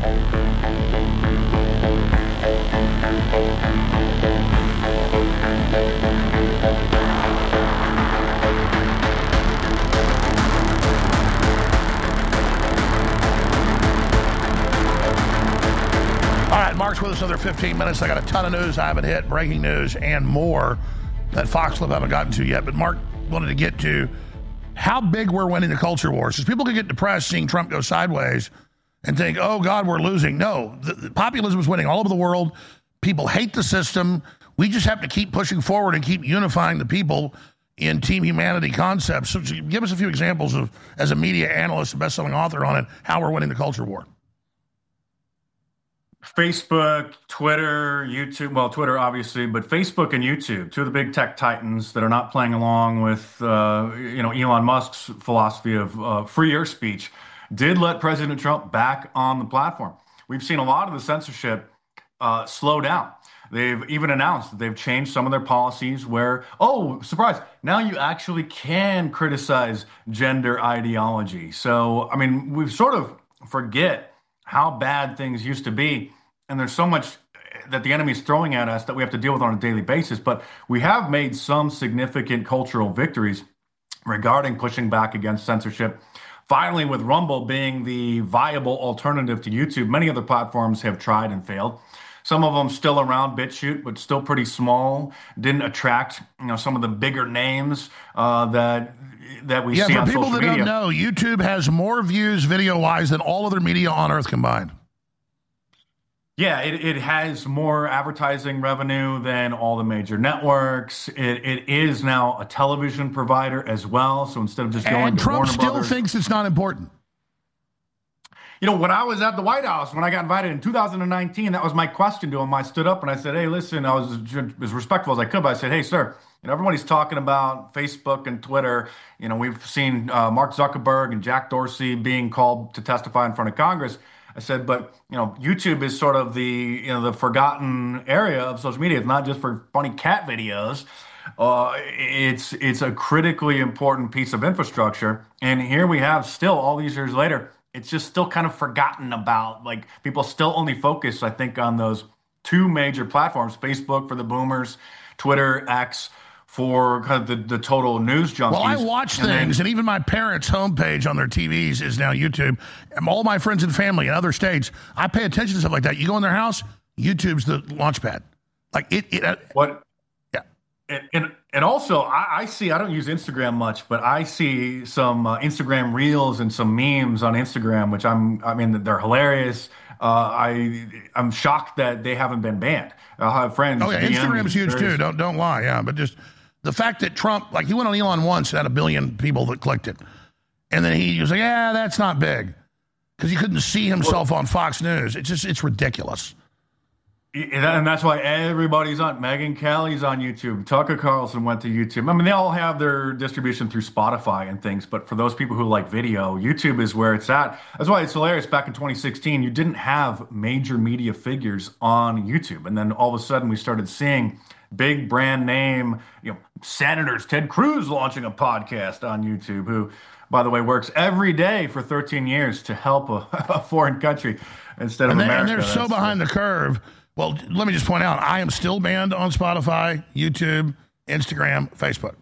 All right, Mark's with us another 15 minutes. I got a ton of news I haven't hit, breaking news and more that Fox Club haven't gotten to yet. But Mark wanted to get to how big we're winning the culture wars. Because people can get depressed seeing Trump go sideways and think, oh, God, we're losing. No, the populism is winning all over the world. People hate the system. We just have to keep pushing forward and keep unifying the people in team humanity concepts. So give us a few examples of, as a media analyst and best-selling author on it, how we're winning the culture war. Facebook, Twitter, YouTube, well, Twitter obviously, but Facebook and YouTube, two of the big tech titans that are not playing along with, Elon Musk's philosophy of freer speech, did let President Trump back on the platform. We've seen a lot of the censorship slow down. They've even announced that they've changed some of their policies where, oh, surprise, now you actually can criticize gender ideology. So, I mean, we sort of forget how bad things used to be. And there's so much that the enemy is throwing at us that we have to deal with on a daily basis. But we have made some significant cultural victories regarding pushing back against censorship. Finally, with Rumble being the viable alternative to YouTube, many other platforms have tried and failed. Some of them still around, BitChute, but still pretty small. Didn't attract, some of the bigger names that we see on social media. Yeah, for people that don't know, YouTube has more views video-wise than all other media on Earth combined. Yeah, it has more advertising revenue than all the major networks. It is now a television provider as well. So instead of just going to Warner Brothers. And Trump still thinks it's not important. When I was at the White House, when I got invited in 2019, that was my question to him. I stood up and I said, hey, listen, I was as respectful as I could, but I said, hey, sir, everybody's talking about Facebook and Twitter. We've seen Mark Zuckerberg and Jack Dorsey being called to testify in front of Congress. I said, but, YouTube is sort of the forgotten area of social media. It's not just for funny cat videos. It's a critically important piece of infrastructure. And here we have still, all these years later, it's just still kind of forgotten about. Like, people still only focus, I think, on those two major platforms, Facebook for the boomers, Twitter, X, for kind of the total news junkies. Well, I watch things, and even my parents' homepage on their TVs is now YouTube. And all my friends and family in other states, I pay attention to stuff like that. You go in their house, YouTube's the launch pad. Like what? Yeah. And also, I see, I don't use Instagram much, but I see some Instagram reels and some memes on Instagram, which they're hilarious. I'm shocked that they haven't been banned. I'll have friends. Oh yeah, Instagram's huge too. Don't lie. Yeah, but just the fact that Trump, like, he went on Elon once and had 1 billion people that clicked it, and then he was like, yeah, that's not big, because he couldn't see himself on Fox News. It's ridiculous. And that's why everybody's on. Megyn Kelly's on YouTube. Tucker Carlson went to YouTube. They all have their distribution through Spotify and things, but for those people who like video, YouTube is where it's at. That's why it's hilarious. Back in 2016, you didn't have major media figures on YouTube. And then all of a sudden we started seeing big brand name, senators, Ted Cruz launching a podcast on YouTube, who, by the way, works every day for 13 years to help a foreign country instead of America. And they're so behind the curve. Well, let me just point out, I am still banned on Spotify, YouTube, Instagram, Facebook.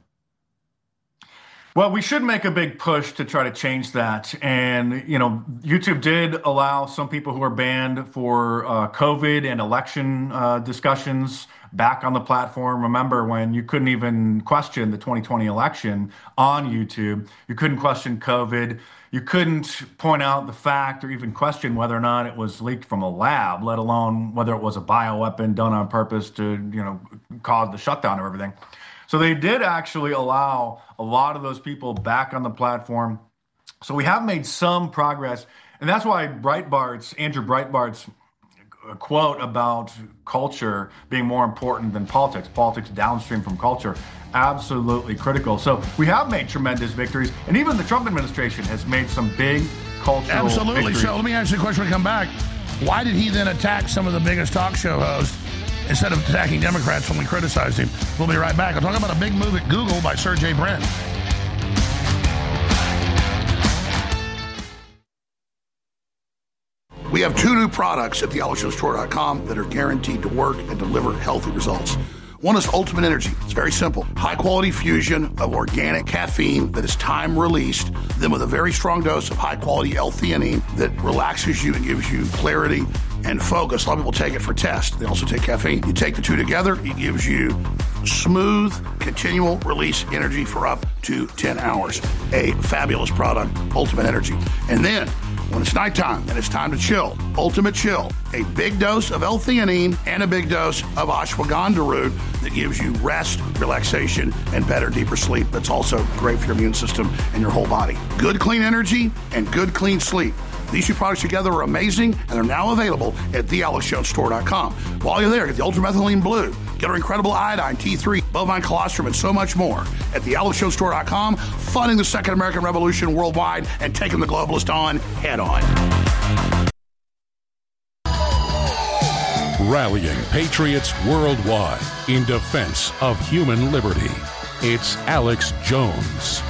Well, we should make a big push to try to change that. And, YouTube did allow some people who are banned for COVID and election discussions back on the platform. Remember when you couldn't even question the 2020 election on YouTube? You couldn't question COVID. You couldn't point out the fact or even question whether or not it was leaked from a lab, let alone whether it was a bioweapon done on purpose to, cause the shutdown of everything. So they did actually allow a lot of those people back on the platform. So we have made some progress. And that's why Andrew Breitbart's quote about culture being more important than politics downstream from culture, absolutely critical. So we have made tremendous victories, and even the Trump administration has made some big cultural victories. So let me ask you a question when we come back. Why did he then attack some of the biggest talk show hosts instead of attacking Democrats when we criticized him? We'll be right back. I'll talk about a big move at Google by Sergey Brin. We have 2 new products at theallishowstore.com that are guaranteed to work and deliver healthy results. One is Ultimate Energy. It's very simple. High-quality fusion of organic caffeine that is time-released, then with a very strong dose of high-quality L-theanine that relaxes you and gives you clarity and focus. A lot of people take it for test. They also take caffeine. You take the 2 together, it gives you smooth, continual release energy for up to 10 hours. A fabulous product, Ultimate Energy. And then, when it's nighttime and it's time to chill, Ultimate Chill, a big dose of L-theanine and a big dose of ashwagandha root that gives you rest, relaxation, and better, deeper sleep. That's also great for your immune system and your whole body. Good, clean energy and good, clean sleep. These 2 products together are amazing, and they're now available at theallishowstore.com. While you're there, get the Ultramethylene Blue, get our incredible iodine, T3, bovine colostrum, and so much more at theallishowstore.com, funding the Second American Revolution worldwide and taking the globalist on head on. Rallying patriots worldwide in defense of human liberty. It's Alex Jones.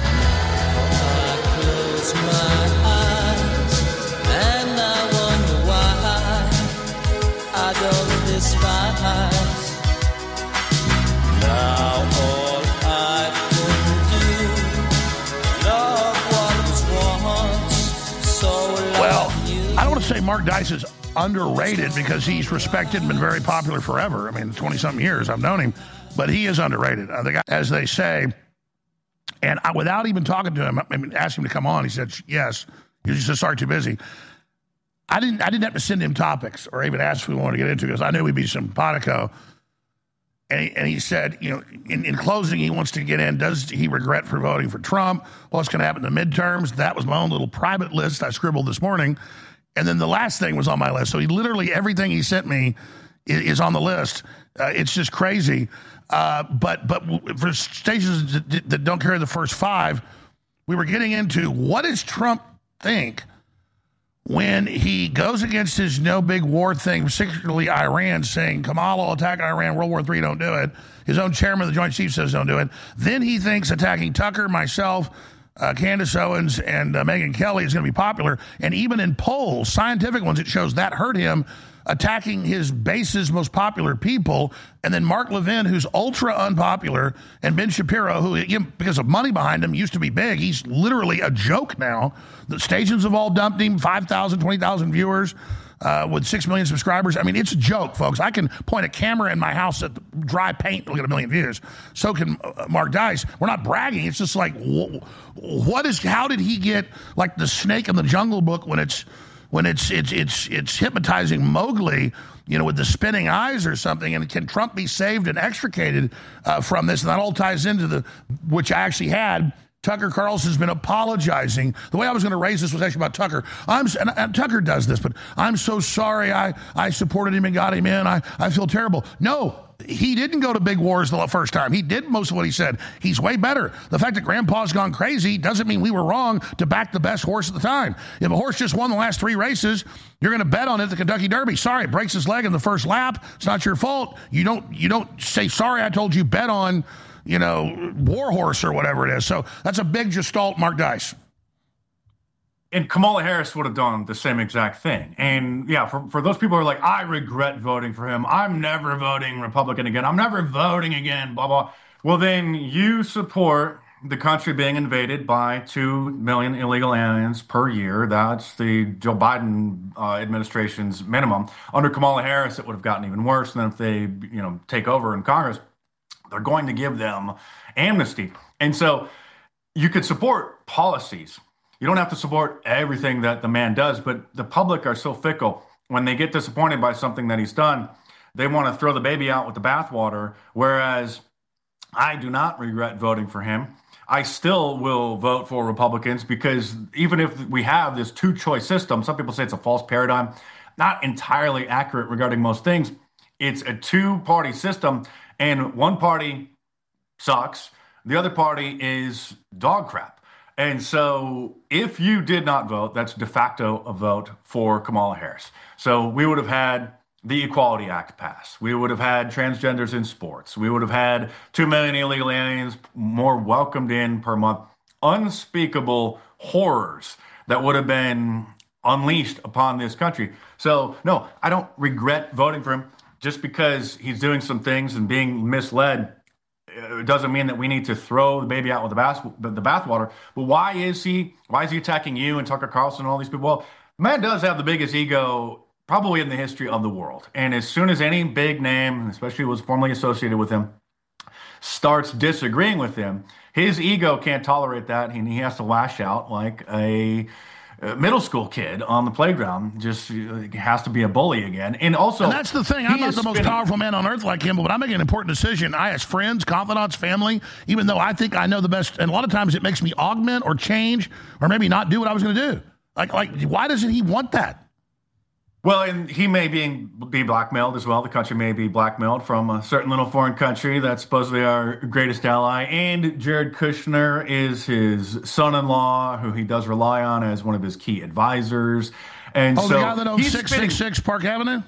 Well, I don't want to say Mark Dice is underrated because he's respected and been very popular forever. I mean, 20-something years I've known him, but he is underrated. I think, as they say, and without even talking to him, I mean, asked him to come on, he said yes. He was just sorry, too busy. I didn't have to send him topics or even ask if we wanted to get into it because I knew we'd be simpatico. And he said, you know, in closing, he wants to get in. Does he regret for voting for Trump? What's going to happen in the midterms? That was my own little private list I scribbled this morning. And then the last thing was on my list. So he literally, everything he sent me is on the list. It's just crazy. But for stations that don't carry the first 5, we were getting into what does Trump think when he goes against his no big war thing, particularly Iran, saying Kamala will attack Iran, World War III, don't do it. His own chairman of the Joint Chiefs says don't do it. Then he thinks attacking Tucker, myself, Candace Owens, and Megyn Kelly is going to be popular. And even in polls, scientific ones, it shows that hurt him, attacking his base's most popular people. And then Mark Levin, who's ultra unpopular, and Ben Shapiro, who, because of money behind him, used to be big. He's literally a joke now. The stations have all dumped him, 5,000, 20,000 viewers with 6 million subscribers. I mean, it's a joke, folks. I can point a camera in my house at dry paint and look at 1 million views. So can Mark Dice. We're not bragging. It's just like, how did he get like the snake in the Jungle Book when it's hypnotizing Mowgli, you know, with the spinning eyes or something? And can Trump be saved and extricated from this? And that all ties into which I actually had. Tucker Carlson's been apologizing. The way I was going to raise this was actually about Tucker. And Tucker does this, but I'm so sorry I supported him and got him in. I feel terrible. No, he didn't go to big wars the first time. He did most of what he said. He's way better. The fact that Grandpa's gone crazy doesn't mean we were wrong to back the best horse at the time. If a horse just won the last 3 races, you're going to bet on it at the Kentucky Derby. Sorry, it breaks his leg in the first lap. It's not your fault. You don't say, sorry, I told you, bet on, you know, Warhorse or whatever it is. So that's a big gestalt, Mark Dice. And Kamala Harris would have done the same exact thing. And yeah, for those people who are like, I regret voting for him, I'm never voting Republican again, I'm never voting again, blah, blah. Well, then you support the country being invaded by 2 million illegal aliens per year. That's the Joe Biden administration's minimum. Under Kamala Harris, it would have gotten even worse. And then if they, take over in Congress, they're going to give them amnesty. And so you could support policies. You don't have to support everything that the man does, but the public are so fickle. When they get disappointed by something that he's done, they want to throw the baby out with the bathwater, whereas I do not regret voting for him. I still will vote for Republicans because even if we have this 2-choice system, some people say it's a false paradigm, not entirely accurate regarding most things. It's a 2-party system, and one party sucks. The other party is dog crap. And so if you did not vote, that's de facto a vote for Kamala Harris. So we would have had the Equality Act pass. We would have had transgenders in sports. We would have had 2 million illegal aliens more welcomed in per month. Unspeakable horrors that would have been unleashed upon this country. So, no, I don't regret voting for him. Just because he's doing some things and being misled, it doesn't mean that we need to throw the baby out with the bathwater. But why is he attacking you and Tucker Carlson and all these people? Well, the man does have the biggest ego probably in the history of the world. And as soon as any big name, especially was formerly associated with him, starts disagreeing with him, his ego can't tolerate that, and he has to lash out like a middle school kid on the playground. Just has to be a bully again. And that's the thing. I'm not the most powerful man on earth like him, but when I make an important decision, I ask friends, confidants, family, even though I think I know the best. And a lot of times it makes me augment or change or maybe not do what I was going to do. Like, why doesn't he want that? Well, and he may be blackmailed as well. The country may be blackmailed from a certain little foreign country that's supposedly our greatest ally. And Jared Kushner is his son-in-law, who he does rely on as one of his key advisors. And the guy that owns 666 Park Avenue?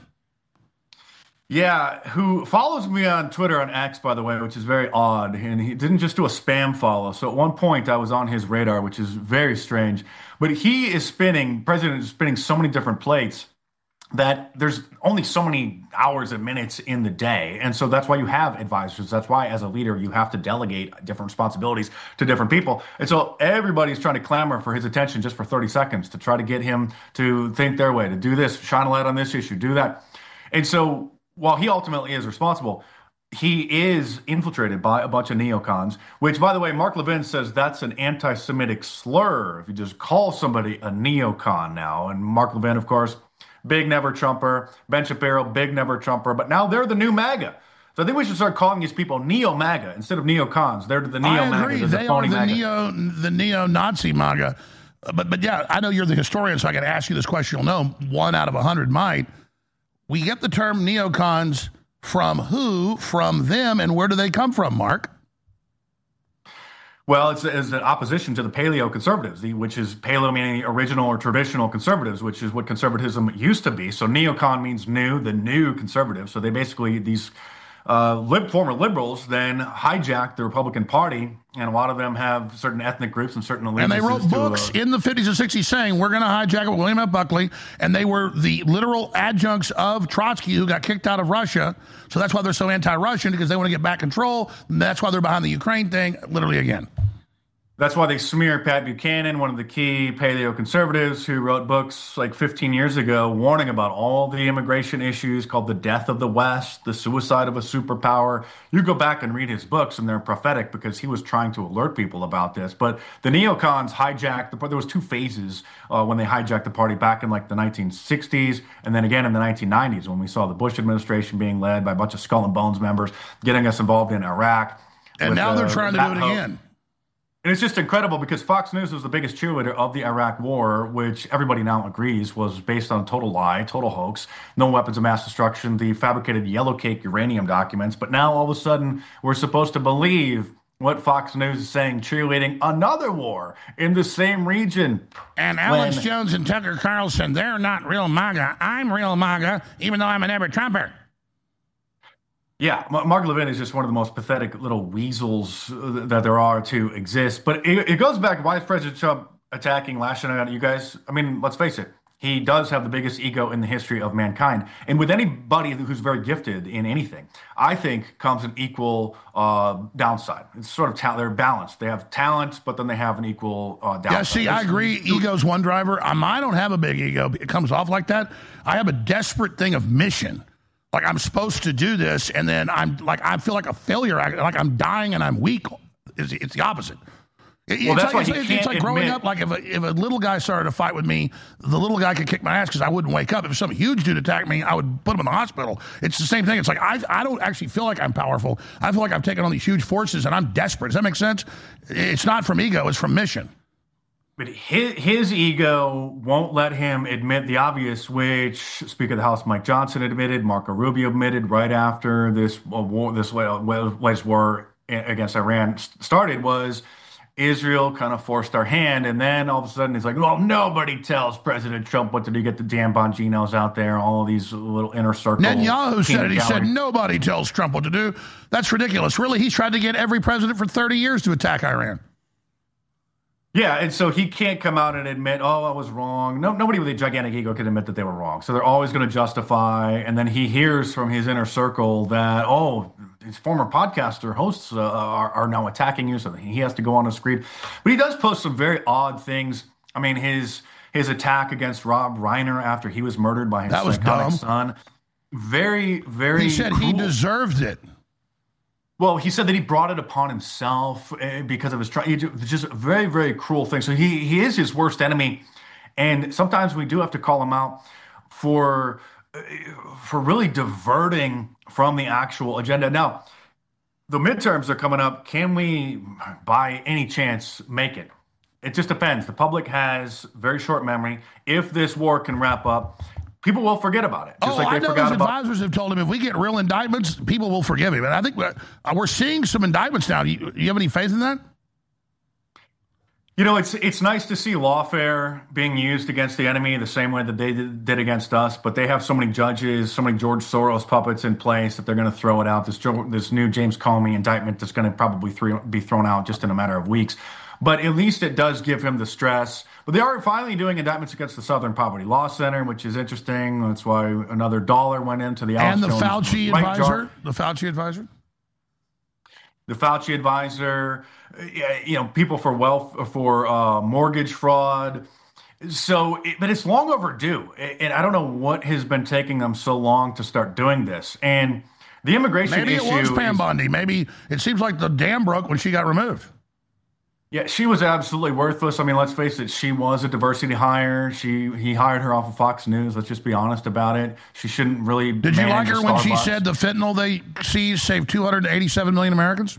Yeah, who follows me on Twitter, on X, by the way, which is very odd. And he didn't just do a spam follow. So at one point I was on his radar, which is very strange. But President is spinning so many different plates that there's only so many hours and minutes in the day. And so that's why you have advisors. That's why, as a leader, you have to delegate different responsibilities to different people. And so everybody's trying to clamor for his attention just for 30 seconds to try to get him to think their way, to do this, shine a light on this issue, do that. And so while he ultimately is responsible, he is infiltrated by a bunch of neocons, which, by the way, Mark Levin says that's an anti-Semitic slur if you just call somebody a neocon now. And Mark Levin, of course, big never Trumper. Ben Shapiro, big never Trumper. But now they're the new MAGA. So I think we should start calling these people neo-MAGA instead of neocons. They're the neo-MAGA. I agree. They are the neo-Nazi MAGA. But yeah, I know you're the historian, so I can ask you this question. You'll know 1 out of 100 might. We get the term neocons from who, from them, and where do they come from, Mark? Well, it's an opposition to the paleo-conservatives, which is paleo meaning the original or traditional conservatives, which is what conservatism used to be. So neocon means new, the new conservative. So they basically, these former liberals then hijacked the Republican Party, and a lot of them have certain ethnic groups and certain allegiances. And they wrote books in the 50s and 60s saying, we're going to hijack it with William F. Buckley, and they were the literal adjuncts of Trotsky, who got kicked out of Russia. So that's why they're so anti-Russian, because they want to get back control. And that's why they're behind the Ukraine thing, literally again. That's why they smear Pat Buchanan, one of the key paleo-conservatives who wrote books like 15 years ago warning about all the immigration issues called The Death of the West, The Suicide of a Superpower. You go back and read his books, and they're prophetic because he was trying to alert people about this. But the neocons hijacked there was 2 phases when they hijacked the party back in like the 1960s, and then again in the 1990s when we saw the Bush administration being led by a bunch of Skull and Bones members getting us involved in Iraq. And now they're trying to do it again. And it's just incredible because Fox News was the biggest cheerleader of the Iraq war, which everybody now agrees was based on a total lie, total hoax, no weapons of mass destruction, the fabricated yellow cake uranium documents. But now all of a sudden we're supposed to believe what Fox News is saying, cheerleading another war in the same region. And Alex Jones and Tucker Carlson, they're not real MAGA. I'm real MAGA, even though I'm an ever Trumper. Yeah, Mark Levin is just one of the most pathetic little weasels that there are to exist. But it goes back to why is President Trump attacking, lashing out at you guys? I mean, let's face it. He does have the biggest ego in the history of mankind. And with anybody who's very gifted in anything, I think comes an equal downside. It's sort of they're balanced. They have talent, but then they have an equal downside. Yeah, see, I agree. Ego's one driver. I don't have a big ego. It comes off like that. I have a desperate thing of mission. Like I'm supposed to do this, and then I feel like a failure. Like I'm dying and I'm weak. It's the opposite. It's like growing up. Like if a little guy started a fight with me, the little guy could kick my ass because I wouldn't wake up. If some huge dude attacked me, I would put him in the hospital. It's the same thing. It's like I don't actually feel like I'm powerful. I feel like I've taken on these huge forces and I'm desperate. Does that make sense? It's not from ego. It's from mission. But his ego won't let him admit the obvious, which Speaker of the House Mike Johnson admitted, Marco Rubio admitted right after this latest war against Iran started, was Israel kind of forced our hand. And then all of a sudden he's like, well, nobody tells President Trump what to do. Get the Dan Bonginos out there, all of these little inner circles. Netanyahu said it. He said nobody tells Trump what to do. That's ridiculous. Really, he's tried to get every president for 30 years to attack Iran. Yeah, and so he can't come out and admit, "Oh, I was wrong." No, nobody with a gigantic ego can admit that they were wrong. So they're always going to justify. And then he hears from his inner circle that, "Oh, his former podcaster hosts are now attacking you," so he has to go on a screen. But he does post some very odd things. I mean, his attack against Rob Reiner after he was murdered by his psychotic son, very, very. He said he deserved it. Well, he said that he brought it upon himself because of his just a very, very cruel thing. So he is his worst enemy, and sometimes we do have to call him out for really diverting from the actual agenda. Now, the midterms are coming up. Can we, by any chance, make it? It just depends. The public has very short memory. If this war can wrap up, people will forget about it. Just like they forgot his advisors have told him if we get real indictments, people will forgive him. And I think we're seeing some indictments now. Do you have any faith in that? You know, it's nice to see lawfare being used against the enemy the same way that they did against us. But they have so many judges, so many George Soros puppets in place that they're going to throw it out. This new James Comey indictment that's going to probably be thrown out just in a matter of weeks. But at least it does give him the stress. But they are finally doing indictments against the Southern Poverty Law Center, which is interesting. That's why another dollar went into the Alex and the Jones Fauci advisor. The Fauci advisor. The Fauci advisor. You know, people for mortgage fraud. So, but it's long overdue, and I don't know what has been taking them so long to start doing this. And the immigration issue. Maybe it was Pam Bondi. Maybe it seems like the dam broke when she got removed. Yeah, she was absolutely worthless. I mean, let's face it, she was a diversity hire. He hired her off of Fox News. Let's just be honest about it. She shouldn't really. Did you like her when she said the fentanyl they seized saved 287 million Americans?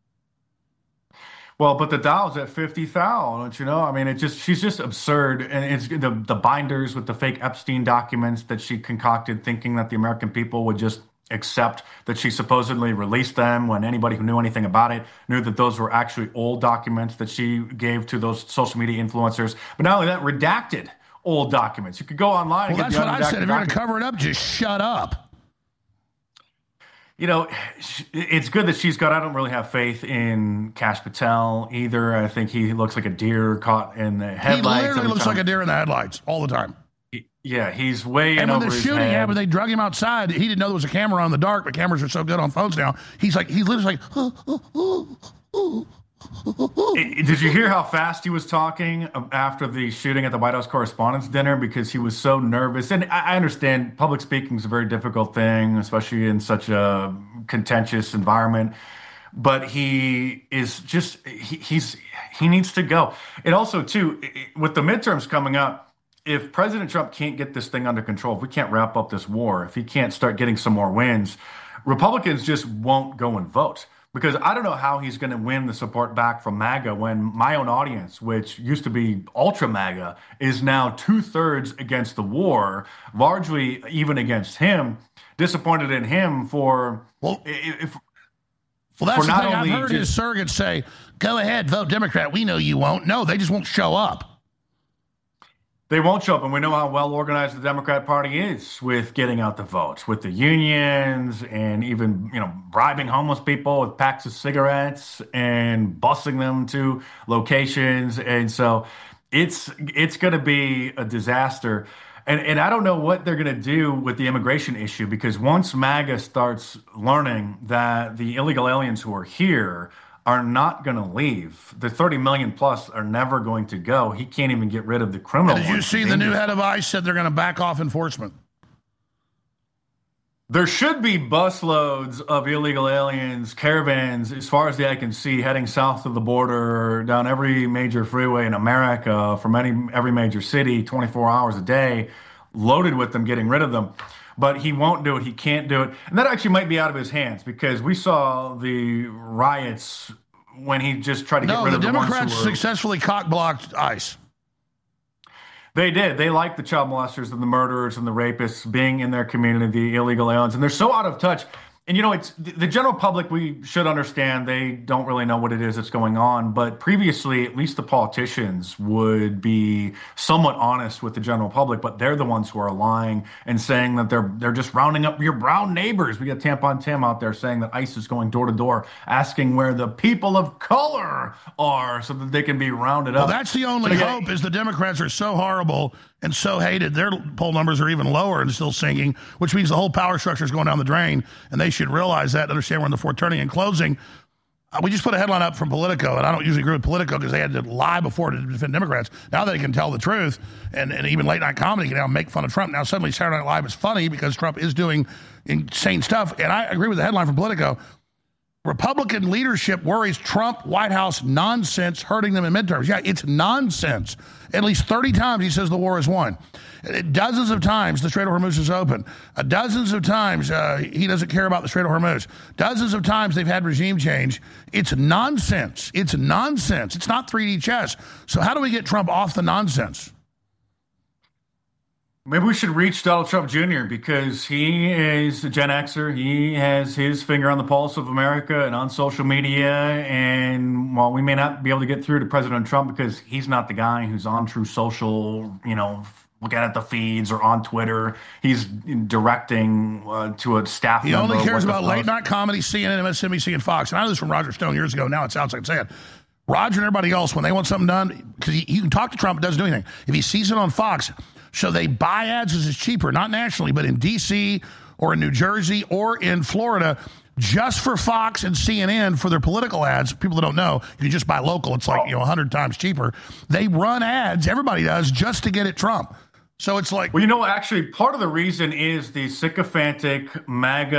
Well, but the Dow's at 50 thou, don't you know? I mean, she's just absurd. And it's the binders with the fake Epstein documents that she concocted, thinking that the American people would just accept that she supposedly released them when anybody who knew anything about it knew that those were actually old documents that she gave to those social media influencers. But not only that, redacted old documents. You could go online and get the unredacted documents. That's what I said. If you're going to cover it up, just shut up. You know, it's good that she's got, I don't really have faith in Kash Patel either. I think he looks like a deer caught in the headlights. He literally looks like a deer in the headlights all the time. Yeah, he's way in over his head. And when the shooting happened, they drug him outside. He didn't know there was a camera on in the dark, but cameras are so good on phones now. He lives like, Did you hear how fast he was talking after the shooting at the White House Correspondents' Dinner? Because he was so nervous. And I understand public speaking is a very difficult thing, especially in such a contentious environment. But he is just, he needs to go. And also, too, with the midterms coming up, if President Trump can't get this thing under control, if we can't wrap up this war, if he can't start getting some more wins, Republicans just won't go and vote. Because I don't know how he's going to win the support back from MAGA when my own audience, which used to be ultra MAGA, is now 2/3 against the war, largely even against him, disappointed in him for... Well, that's the thing. I've heard his surrogates say, go ahead, vote Democrat. We know you won't. No, they just won't show up. They won't show up, and we know how well organized the Democrat Party is with getting out the votes, with the unions, and even bribing homeless people with packs of cigarettes and busing them to locations. And so it's going to be a disaster. And I don't know what they're going to do with the immigration issue, because once MAGA starts learning that the illegal aliens who are here are not going to leave, the 30 million plus are never going to go. He can't even get rid of the criminal. Did you see the new head of ICE said they're going to back off enforcement? There should be busloads of illegal aliens, caravans, as far as the eye can see, heading south of the border, down every major freeway in America, from every major city, 24 hours a day, loaded with them, getting rid of them. But he won't do it. He can't do it. And that actually might be out of his hands, because we saw the riots when he just tried to get rid of the ones who were... No, the Democrats successfully cock-blocked ICE. They did. They like the child molesters and the murderers and the rapists being in their community, the illegal aliens. And they're so out of touch. And, it's the general public, we should understand they don't really know what it is that's going on. But previously, at least the politicians would be somewhat honest with the general public, but they're the ones who are lying and saying that they're just rounding up your brown neighbors. We got Tampon Tim out there saying that ICE is going door to door, asking where the people of color are so that they can be rounded up. Well, that's the only hope is the Democrats are so horrible and so hated. Their poll numbers are even lower and still sinking, which means the whole power structure is going down the drain, and they should realize that and understand we're in the fourth turning. In closing, we just put a headline up from Politico, and I don't usually agree with Politico because they had to lie before to defend Democrats. Now they can tell the truth, and even late night comedy can now make fun of Trump. Now suddenly Saturday Night Live is funny because Trump is doing insane stuff, and I agree with the headline from Politico. Republican leadership worries Trump White House nonsense hurting them in midterms. Yeah, it's nonsense. At least 30 times he says the war is won. Dozens of times the Strait of Hormuz is open. Dozens of times he doesn't care about the Strait of Hormuz. Dozens of times they've had regime change. It's nonsense. It's nonsense. It's not 3D chess. So how do we get Trump off the nonsense? Maybe we should reach Donald Trump Jr. because he is a Gen Xer. He has his finger on the pulse of America and on social media. And while we may not be able to get through to President Trump because he's not the guy who's on True Social, looking at the feeds or on Twitter, he's directing to a staff member. He only cares about late night comedy, CNN, MSNBC, and Fox. And I know this from Roger Stone years ago. Now it sounds like I'm saying. Roger and everybody else, when they want something done, because you can talk to Trump, it doesn't do anything. If he sees it on Fox, so they buy ads as it's cheaper, not nationally, but in D.C. or in New Jersey or in Florida, just for Fox and CNN for their political ads. People that don't know, you just buy local. It's like 100 times cheaper. They run ads, everybody does, just to get at Trump. So it's like... Well, actually, part of the reason is the sycophantic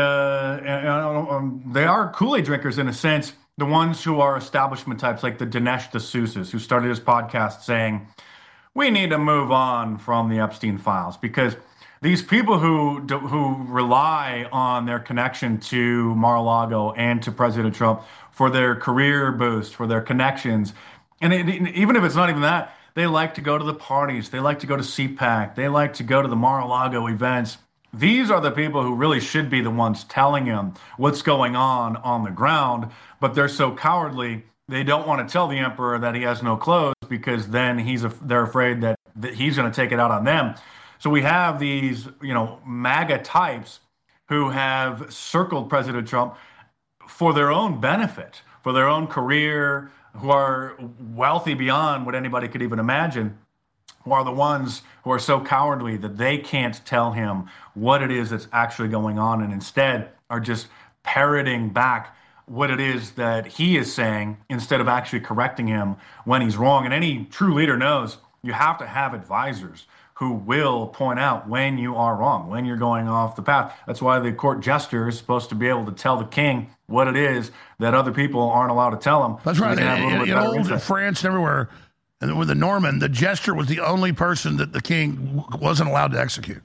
MAGA, they are Kool-Aid drinkers in a sense, the ones who are establishment types like the Dinesh D'Souza's, who started his podcast saying, we need to move on from the Epstein files because these people who rely on their connection to Mar-a-Lago and to President Trump for their career boost, for their connections, and even if it's not even that, they like to go to the parties, they like to go to CPAC, they like to go to the Mar-a-Lago events. These are the people who really should be the ones telling him what's going on the ground, but they're so cowardly. They don't want to tell the emperor that he has no clothes because then they're afraid that he's going to take it out on them. So we have these, MAGA types who have circled President Trump for their own benefit, for their own career, who are wealthy beyond what anybody could even imagine, who are the ones who are so cowardly that they can't tell him what it is that's actually going on and instead are just parroting back what it is that he is saying instead of actually correcting him when he's wrong. And any true leader knows you have to have advisors who will point out when you are wrong, when you're going off the path. That's why the court jester is supposed to be able to tell the king what it is that other people aren't allowed to tell him. That's right. In old France and everywhere, and with the Norman, the jester was the only person that the king wasn't allowed to execute.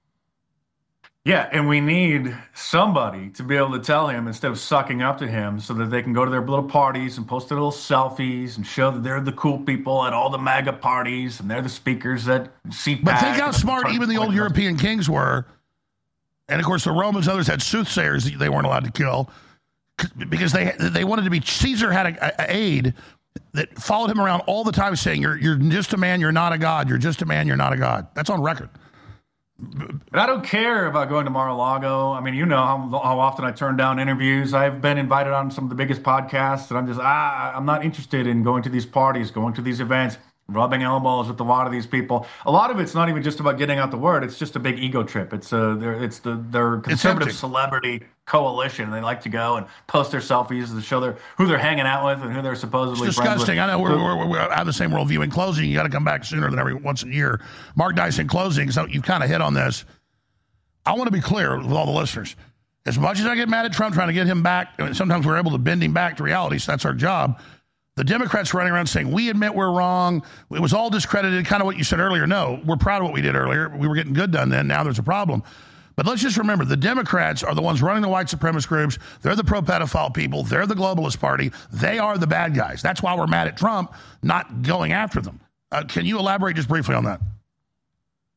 Yeah, and we need somebody to be able to tell him instead of sucking up to him so that they can go to their little parties and post their little selfies and show that they're the cool people at all the MAGA parties and they're the speakers at CPAC. But think how smart even the old European kings were. And, of course, the Romans and others had soothsayers that they weren't allowed to kill because they wanted to be – Caesar had an aide that followed him around all the time saying, you're just a man, you're not a god. You're just a man, you're not a god. That's on record. But I don't care about going to Mar-a-Lago. I mean, how often I turn down interviews. I've been invited on some of the biggest podcasts, and I'm just, I'm not interested in going to these parties, going to these events, rubbing elbows with a lot of these people. A lot of it's not even just about getting out the word. It's just a big ego trip. It's their conservative celebrity coalition. They like to go and post their selfies to show who they're hanging out with and who they're supposedly it's disgusting. I know we have the same worldview. In closing, you got to come back sooner than every once a year. Mark Dice in closing, so you've kind of hit on this. I want to be clear with all the listeners. As much as I get mad at Trump trying to get him back, and sometimes we're able to bend him back to reality, so that's our job. The Democrats running around saying, we admit we're wrong. It was all discredited, kind of what you said earlier. No, we're proud of what we did earlier. We were getting good done then. Now there's a problem. But let's just remember, the Democrats are the ones running the white supremacist groups. They're the pro-pedophile people. They're the globalist party. They are the bad guys. That's why we're mad at Trump not going after them. Can you elaborate just briefly on that?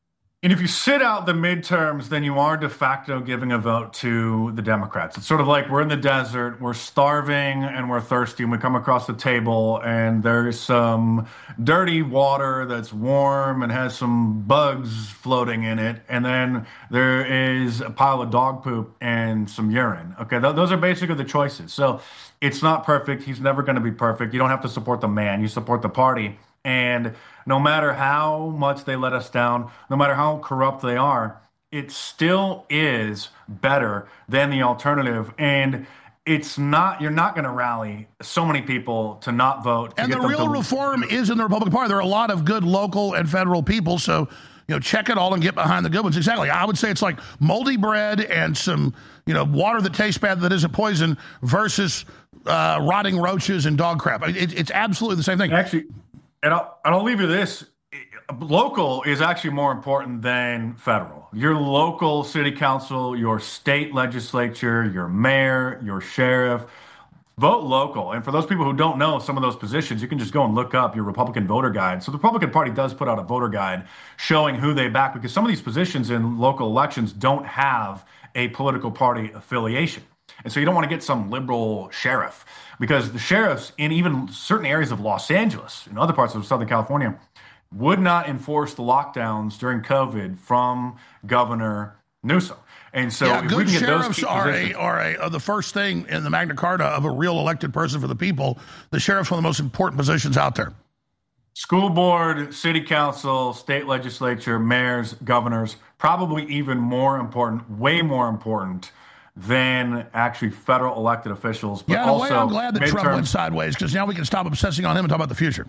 And if you sit out the midterms, then you are de facto giving a vote to the Democrats. It's sort of like we're in the desert, we're starving and we're thirsty, and we come across the table and there's some dirty water that's warm and has some bugs floating in it. And then there is a pile of dog poop and some urine. Okay, those are basically the choices. So it's not perfect. He's never going to be perfect. You don't have to support the man, you support the party. And no matter how much they let us down, no matter how corrupt they are, it still is better than the alternative. And it's not, you're not going to rally so many people to not vote. And the real reform is in the Republican Party. There are a lot of good local and federal people. So, check it all and get behind the good ones. Exactly. I would say it's like moldy bread and some, water that tastes bad that isn't poison versus rotting roaches and dog crap. It's absolutely the same thing. Actually, and I'll leave you this. Local is actually more important than federal. Your local city council, your state legislature, your mayor, your sheriff, vote local. And for those people who don't know some of those positions, you can just go and look up your Republican voter guide. So the Republican Party does put out a voter guide showing who they back, because some of these positions in local elections don't have a political party affiliation. And so you don't want to get some liberal sheriff, because the sheriffs in even certain areas of Los Angeles and other parts of Southern California would not enforce the lockdowns during COVID from Governor Newsom. And so if we can get those sheriffs are the first thing in the Magna Carta of a real elected person for the people. The sheriff's one of the most important positions out there. School board, city council, state legislature, mayors, governors, probably even more important, way more important than actually federal elected officials. But in a way, I'm glad that Trump went sideways, because now we can stop obsessing on him and talk about the future.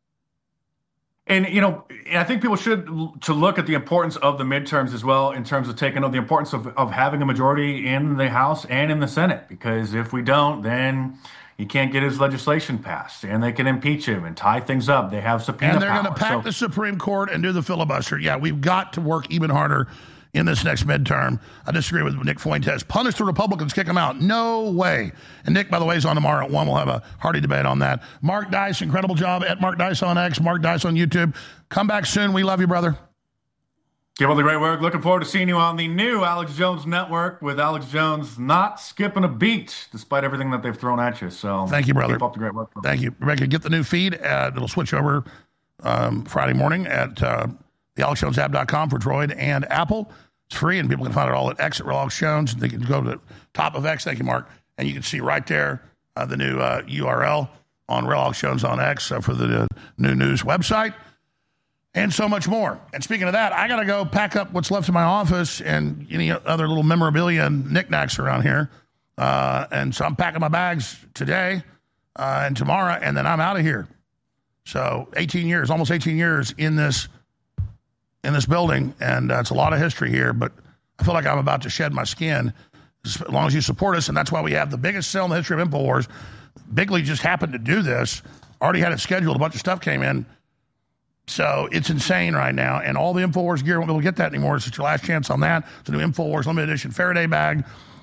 And, I think people should to look at the importance of the midterms as well, in terms of taking the importance of having a majority in the House and in the Senate, because if we don't, then he can't get his legislation passed, and they can impeach him and tie things up. They have subpoena power. And they're going to pack the Supreme Court and do the filibuster. Yeah, we've got to work even harder in this next midterm. I disagree with Nick Fuentes. Punish the Republicans, kick them out. No way. And Nick, by the way, is on tomorrow at 1. We'll have a hearty debate on that. Mark Dice, incredible job at Mark Dice on X, Mark Dice on YouTube. Come back soon. We love you, brother. Keep up the great work. Looking forward to seeing you on the new Alex Jones Network, with Alex Jones not skipping a beat despite everything that they've thrown at you. So thank you, brother. Keep up the great work. Thank you. Rebecca, get the new feed. It'll switch over Friday morning at thealexjonesapp.com for Droid and Apple. It's free, and people can find it all at X at Real Alex Jones. They can go to the top of X, thank you, Mark, and you can see right there the new URL on Real Alex Jones on X for the new news website, and so much more. And speaking of that, I got to go pack up what's left of my office and any other little memorabilia and knickknacks around here. And so I'm packing my bags today and tomorrow, and then I'm out of here. So 18 years, almost 18 years in this building, and it's a lot of history here, but I feel like I'm about to shed my skin as long as you support us, and that's why we have the biggest sale in the history of InfoWars. Bigley just happened to do this, already had it scheduled, a bunch of stuff came in, so it's insane right now, and all the InfoWars gear, won't be able to get that anymore. It's your last chance on that. It's a new InfoWars limited edition Faraday bag,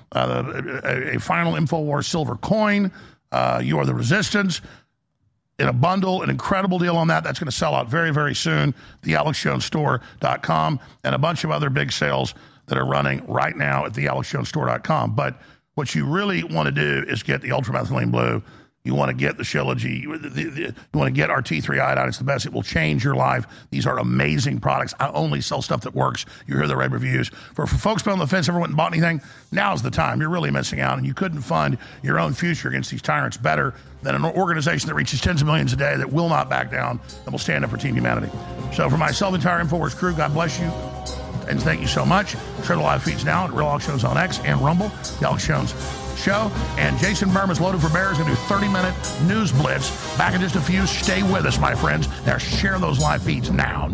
a final InfoWars silver coin, You Are the Resistance, in a bundle, an incredible deal on that. That's going to sell out very, very soon. TheAlexJonesStore.com, and a bunch of other big sales that are running right now at TheAlexJonesStore.com. But what you really want to do is get the ultramethylene blue. You want to get the Shilajit. You want to get our T3 iodine. It's the best. It will change your life. These are amazing products. I only sell stuff that works. You hear the rave reviews. For folks been on the fence, ever went and bought anything, now's the time. You're really missing out, and you couldn't fund your own future against these tyrants better than an organization that reaches tens of millions a day, that will not back down, that will stand up for Team Humanity. So for myself, the entire InfoWars crew, God bless you, and thank you so much. Share the live feeds now at Real Alex Jones on X and Rumble, the Alex Jones Show. And Jason Berman's Loaded for Bear is going to do 30-minute news blitz. Back in just a few. Stay with us, my friends. Now share those live feeds now.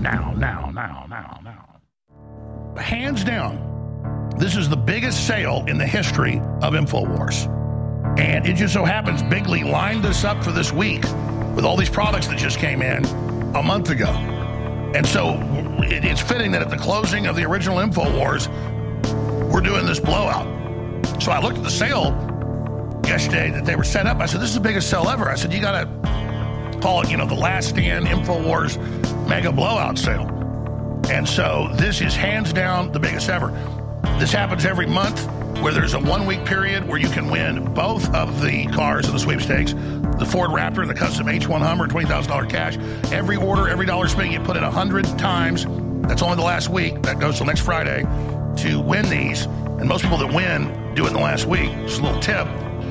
Hands down, this is the biggest sale in the history of InfoWars. And it just so happens Bigley lined us up for this week with all these products that just came in a month ago. And so it's fitting that at the closing of the original InfoWars, we're doing this blowout. So I looked at the sale yesterday that they were set up. I said, this is the biggest sale ever. I said, you got to call it, the Last Stand InfoWars Mega Blowout Sale. And so this is hands down the biggest ever. This happens every month where there's a 1 week period where you can win both of the cars in the sweepstakes, the Ford Raptor and the custom H1 Hummer, $20,000 cash. Every order, every dollar spent, you put in 100 times. That's only the last week. That goes till next Friday to win these. And most people that win do it in the last week. Just a little tip.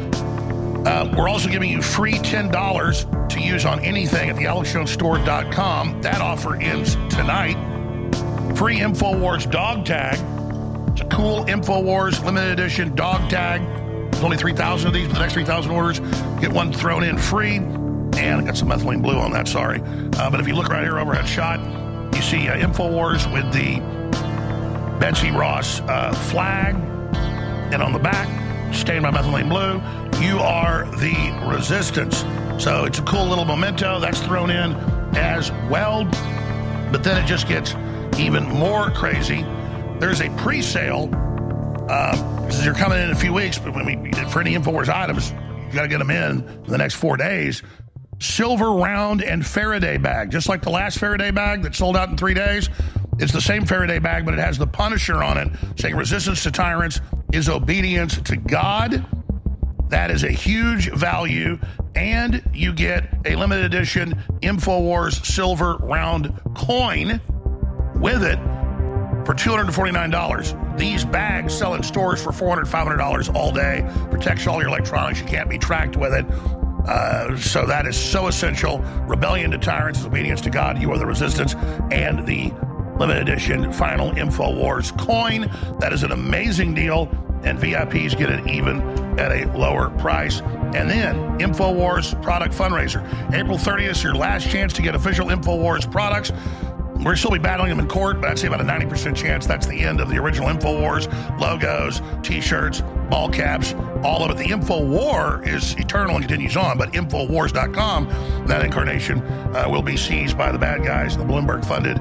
We're also giving you free $10 to use on anything at thealexjonesstore.com. That offer ends tonight. Free InfoWars dog tag. It's a cool InfoWars limited edition dog tag. There's only 3,000 of these, but the next 3,000 orders get one thrown in free. And I got some methylene blue on that, sorry. But if you look right here, overhead shot, you see InfoWars with the Betsy Ross flag. And on the back, stained by methylene blue, you are the resistance. So it's a cool little memento that's thrown in as well. But then it just gets even more crazy. There's a pre-sale. Because you're coming in a few weeks, but for any InfoWars items, you got to get them in the next 4 days. Silver round and Faraday bag. Just like the last Faraday bag that sold out in 3 days. It's the same Faraday bag, but it has the Punisher on it, saying resistance to tyrants is obedience to God. That is a huge value, and you get a limited edition InfoWars silver round coin with it for $249. These bags sell in stores for $400, $500 all day. Protects all your electronics. You can't be tracked with it. So that is so essential. Rebellion to tyrants is obedience to God. You are the resistance. And the limited edition final InfoWars coin. That is an amazing deal. And VIPs get it even at a lower price. And then InfoWars product fundraiser. April 30th is your last chance to get official InfoWars products. We'll still be battling them in court, but I'd say about a 90% chance that's the end of the original InfoWars logos, T-shirts, ball caps, all of it. The InfoWar is eternal and continues on, but InfoWars.com, that incarnation will be seized by the bad guys, the Bloomberg-funded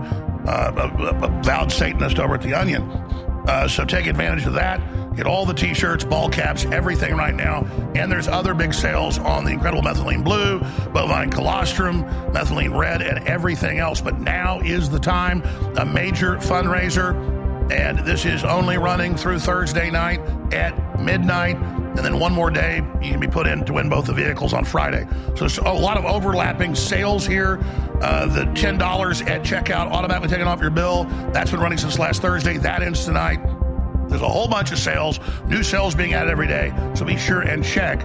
vowed Satanist over at The Onion. So take advantage of that. Get all the T-shirts, ball caps, everything right now. And there's other big sales on the incredible methylene blue, bovine colostrum, methylene red, and everything else. But now is the time, a major fundraiser. And this is only running through Thursday night at midnight. And then one more day, you can be put in to win both the vehicles on Friday. So there's a lot of overlapping sales here. The $10 at checkout automatically taken off your bill. That's been running since last Thursday. That ends tonight. There's a whole bunch of sales, new sales being added every day. So be sure and check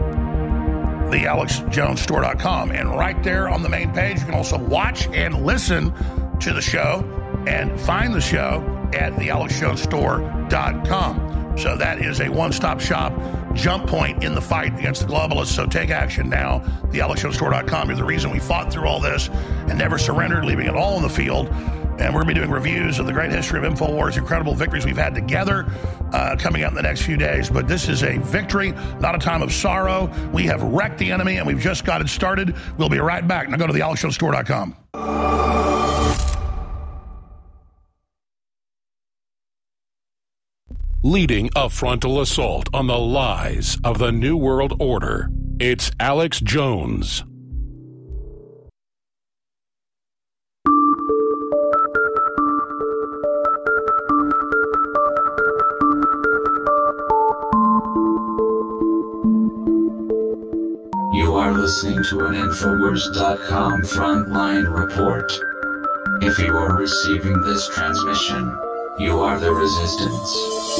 the AlexJonesStore.com. And right there on the main page, you can also watch and listen to the show and find the show at thealexjonesstore.com. So that is a one-stop shop jump point in the fight against the globalists. So take action now. TheAlexJonesStore.com. You're the reason we fought through all this and never surrendered, leaving it all in the field. And we're going to be doing reviews of the great history of InfoWars, incredible victories we've had together coming up in the next few days. But this is a victory, not a time of sorrow. We have wrecked the enemy, and we've just got it started. We'll be right back. Now go to thealexjonesstore.com. Leading a frontal assault on the lies of the New World Order, it's Alex Jones. You are listening to an Infowars.com frontline report. If you are receiving this transmission, you are the resistance.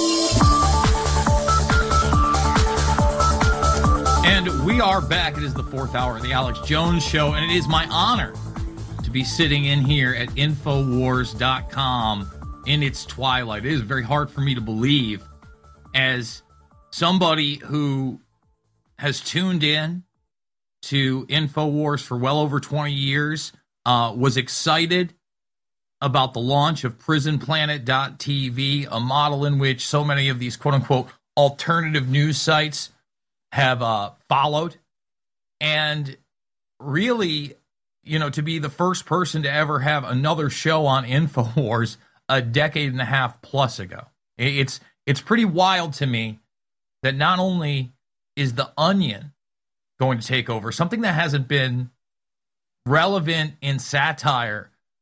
And we are back. It is the fourth hour of the Alex Jones Show, and it is my honor to be sitting in here at Infowars.com in its twilight. It is very hard for me to believe, as somebody who has tuned in to InfoWars for well over 20 years, was excited about the launch of PrisonPlanet.tv, a model in which so many of these quote-unquote alternative news sites have followed. And really, you know, to be the first person to ever have another show on InfoWars a decade and a half plus ago. It's pretty wild to me that not only is The Onion going to take over, something that hasn't been relevant in satire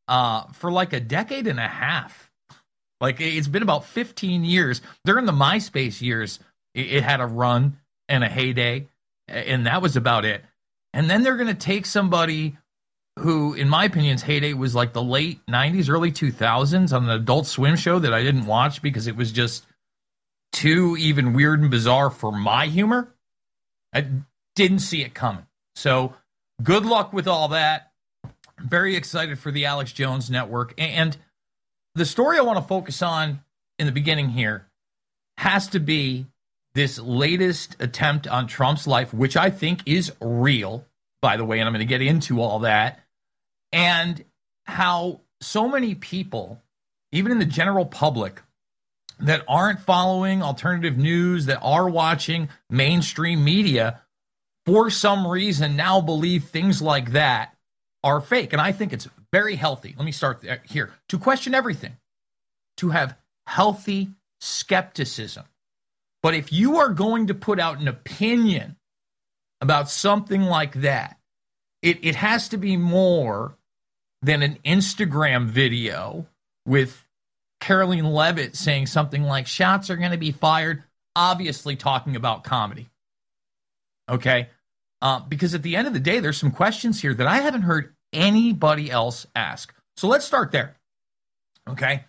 for like a decade and a half. Like, it's been about 15 years. During the MySpace years, it had a run and a heyday, and that was about it. And then they're going to take somebody who, in my opinion's heyday was like the late 90s, early 2000s on an Adult Swim show that I didn't watch because it was just too even weird and bizarre for my humor. I didn't see it coming. So good luck with all that. I'm very excited for the Alex Jones Network. And the story I want to focus on in the beginning here has to be this latest attempt on Trump's life, which I think is real, by the way, and I'm going to get into all that, and how so many people, even in the general public, that aren't following alternative news, that are watching mainstream media, for some reason now believe things like that are fake. And I think it's very healthy. Let me start here. To question everything, to have healthy skepticism. But if you are going to put out an opinion about something like that, it has to be more than an Instagram video with Caroline Levitt saying something like, shots are going to be fired, obviously talking about comedy. Okay? Because at the end of the day, there's some questions here that I haven't heard anybody else ask. So let's start there. Okay?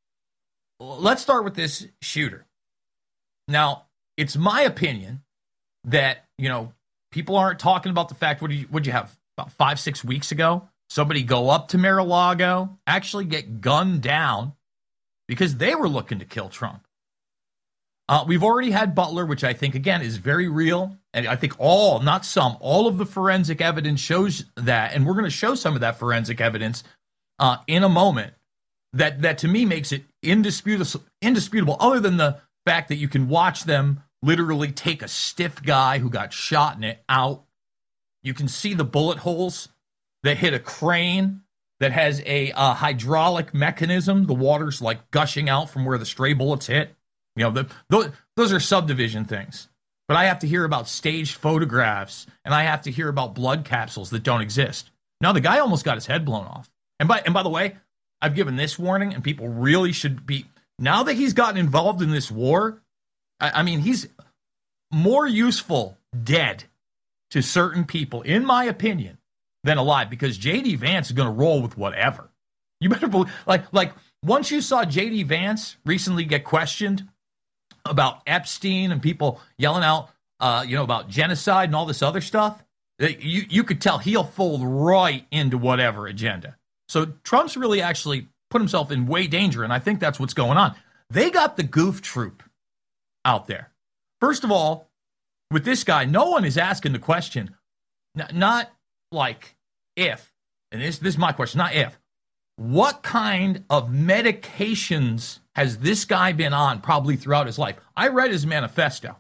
Let's start with this shooter. Now, it's my opinion that, people aren't talking about the fact, what'd you have, about 5-6 weeks ago? Somebody go up to Mar-a-Lago, actually get gunned down because they were looking to kill Trump. We've already had Butler, which I think, again, is very real. And I think all of the forensic evidence shows that. And we're going to show some of that forensic evidence in a moment that to me makes it indisputable, other than the fact that you can watch them literally take a stiff guy who got shot in it out. You can see the bullet holes that hit a crane that has a hydraulic mechanism. The water's like gushing out from where the stray bullets hit. Those are subdivision things. But I have to hear about staged photographs, and I have to hear about blood capsules that don't exist. Now, the guy almost got his head blown off. And by the way, I've given this warning, and people really should be, now that he's gotten involved in this war, I mean, he's more useful dead to certain people, in my opinion, than alive, because J.D. Vance is going to roll with whatever. You better believe, like once you saw J.D. Vance recently get questioned about Epstein and people yelling out, about genocide and all this other stuff, you could tell he'll fold right into whatever agenda. So Trump's really actually put himself in way danger, and I think that's what's going on. They got the goof troop out there. First of all, with this guy, no one is asking the question, not like if, and this is my question, not if. What kind of medications has this guy been on probably throughout his life? I read his manifesto.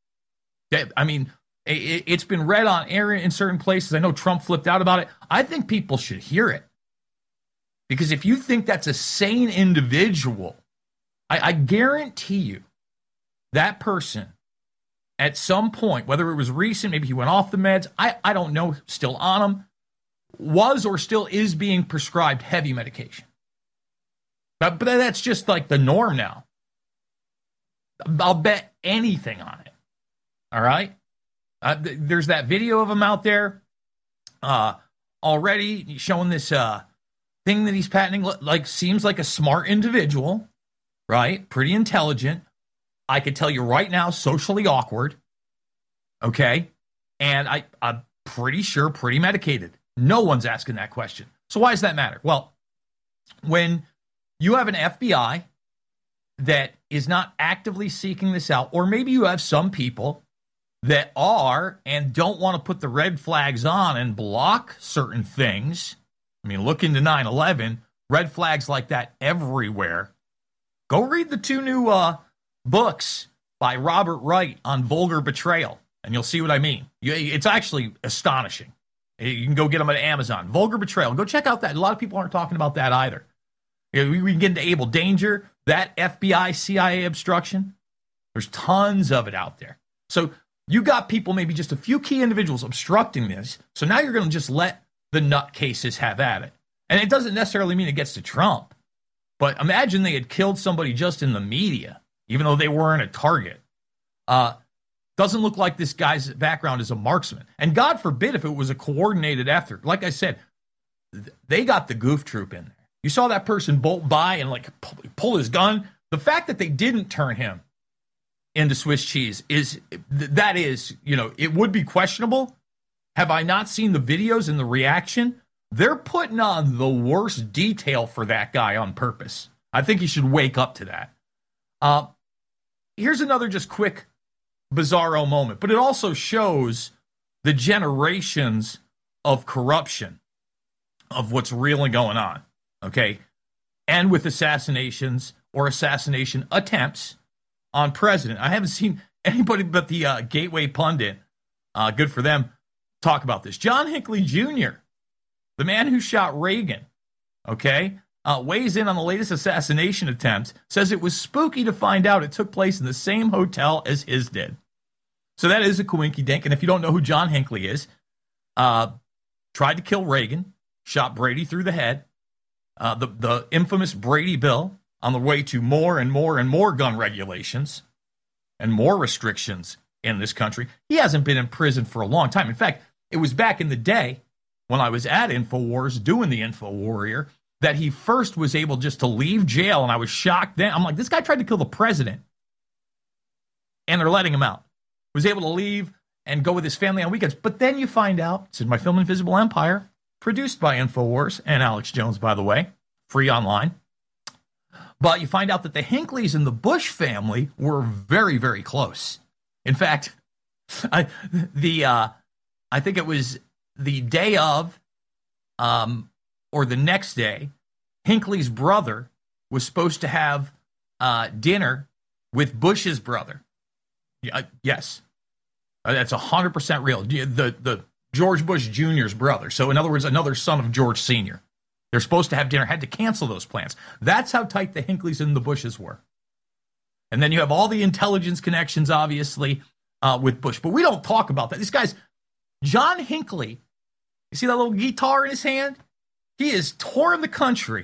I mean, it's been read on air in certain places. I know Trump flipped out about it. I think people should hear it. Because if you think that's a sane individual, I guarantee you that person at some point, whether it was recent, maybe he went off the meds, I don't know, still on them, was or still is being prescribed heavy medication. But that's just like the norm now. I'll bet anything on it. All right? There's that video of him out there already showing this thing that he's patenting, like seems like a smart individual, right? Pretty intelligent. I could tell you right now, socially awkward. Okay? And I'm pretty sure pretty medicated. No one's asking that question. So why does that matter? Well, when you have an FBI that is not actively seeking this out, or maybe you have some people that are and don't want to put the red flags on and block certain things. I mean, look into 9/11, red flags like that everywhere. Go read the 2 new books by Robert Wright on vulgar betrayal, and you'll see what I mean. It's actually astonishing. You can go get them at Amazon. Vulgar betrayal. Go check out that. A lot of people aren't talking about that either. We can get into Able Danger, that FBI, CIA obstruction. There's tons of it out there. So you got people, maybe just a few key individuals obstructing this. So now you're going to just let the nutcases have at it. And it doesn't necessarily mean it gets to Trump. But imagine they had killed somebody just in the media, even though they weren't a target. Doesn't look like this guy's background is a marksman. And God forbid if it was a coordinated effort. Like I said, they got the goof troop in there. You saw that person bolt by and like pull his gun. The fact that they didn't turn him into Swiss cheese is, it would be questionable. Have I not seen the videos and the reaction? They're putting on the worst detail for that guy on purpose. I think he should wake up to that. Here's another just quick bizarro moment, but it also shows the generations of corruption of what's really going on, okay? And with assassinations or assassination attempts on president. I haven't seen anybody but the Gateway Pundit, good for them, talk about this. John Hinckley Jr., the man who shot Reagan, okay, weighs in on the latest assassination attempt, says it was spooky to find out it took place in the same hotel as his did. So that is a coinky-dink. And if you don't know who John Hinckley is, tried to kill Reagan, shot Brady through the head, the infamous Brady Bill, on the way to more and more and more gun regulations and more restrictions in this country. He hasn't been in prison for a long time. In fact, it was back in the day when I was at InfoWars doing the Info Warrior that he first was able just to leave jail, and I was shocked then. I'm like, this guy tried to kill the president, and they're letting him out. Was able to leave and go with his family on weekends. But then you find out, it's in my film Invisible Empire, produced by InfoWars and Alex Jones, by the way, free online. But you find out that the Hinckleys and the Bush family were very, very close. In fact, I think it was the day of, or the next day, Hinckley's brother was supposed to have dinner with Bush's brother. Yes, that's 100% real. The George Bush Jr.'s brother. So in other words, another son of George Sr. They're supposed to have dinner, had to cancel those plans. That's how tight the Hinckleys and the Bushes were. And then you have all the intelligence connections, obviously, with Bush. But we don't talk about that. This guy's John Hinckley. You see that little guitar in his hand? He is touring the country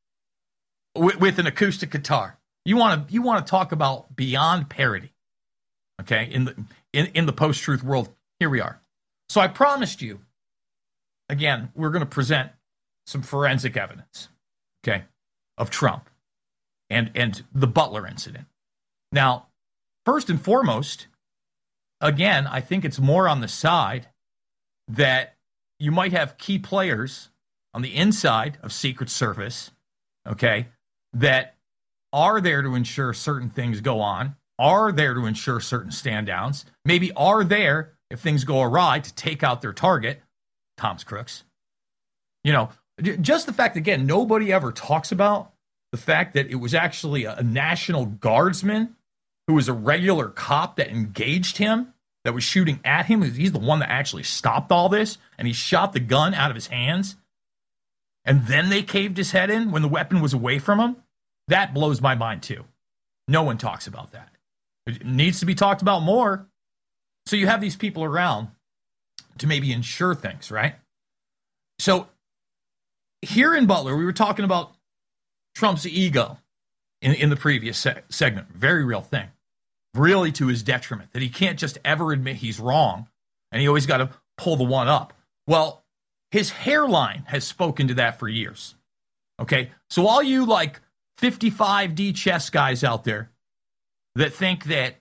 with an acoustic guitar. You want to talk about beyond parody, okay? In the post-truth world, here we are. So I promised you, again, we're going to present some forensic evidence, okay, of Trump and the Butler incident. Now, first and foremost, again, I think it's more on the side that you might have key players on the inside of Secret Service, okay, that are there to ensure certain things go on, are there to ensure certain stand-downs, maybe are there, if things go awry, to take out their target, Tom's crooks. You know, just the fact, again, nobody ever talks about the fact that it was actually a National Guardsman who was a regular cop that engaged him, that was shooting at him. He's the one that actually stopped all this, and he shot the gun out of his hands. And then they caved his head in when the weapon was away from him. That blows my mind, too. No one talks about that. It needs to be talked about more. So you have these people around to maybe ensure things, right? So here in Butler, we were talking about Trump's ego in the previous segment. Very real thing. Really to his detriment, that he can't just ever admit he's wrong, and he always got to pull the one up. Well, his hairline has spoken to that for years. Okay? So all you, like, 55D chess guys out there that think that,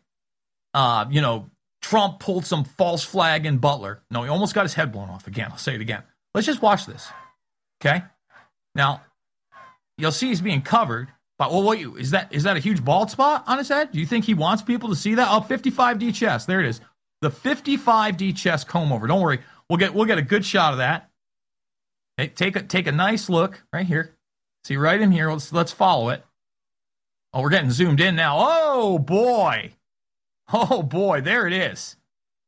Trump pulled some false flag in Butler. No, he almost got his head blown off again. I'll say it again. Let's just watch this. Okay? Now, you'll see he's being covered. But, well, is that a huge bald spot on his head? Do you think he wants people to see that? Oh, 55D chest. There it is. The 55D chest comb over. Don't worry. We'll get a good shot of that. Hey, take a nice look right here. See right in here. Let's follow it. Oh, we're getting zoomed in now. Oh, boy. Oh, boy. There it is.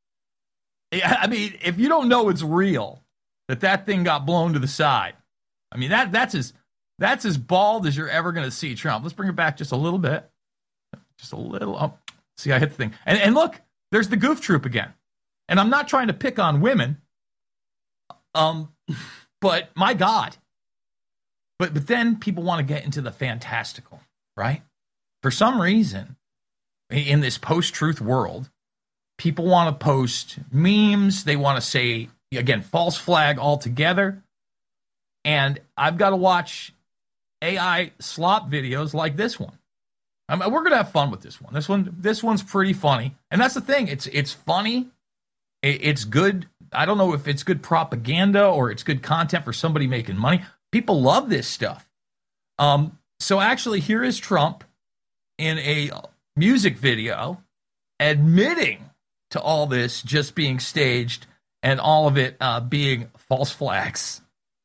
I mean, if you don't know it's real, that thing got blown to the side. I mean, that's as bald as you're ever going to see Trump. Let's bring it back just a little bit. Just a little. Oh, see, I hit the thing. And look, there's the goof troop again. And I'm not trying to pick on women, but my God, But then people want to get into the fantastical, right? For some reason, in this post-truth world, people want to post memes. They want to say, again, false flag altogether. And I've got to watch AI slop videos like this one. We're going to have fun with this one. This one's pretty funny. And that's the thing. It's funny. It's good. I don't know if it's good propaganda or it's good content for somebody making money. People love this stuff. So actually, here is Trump in a music video admitting to all this just being staged and all of it being false flags.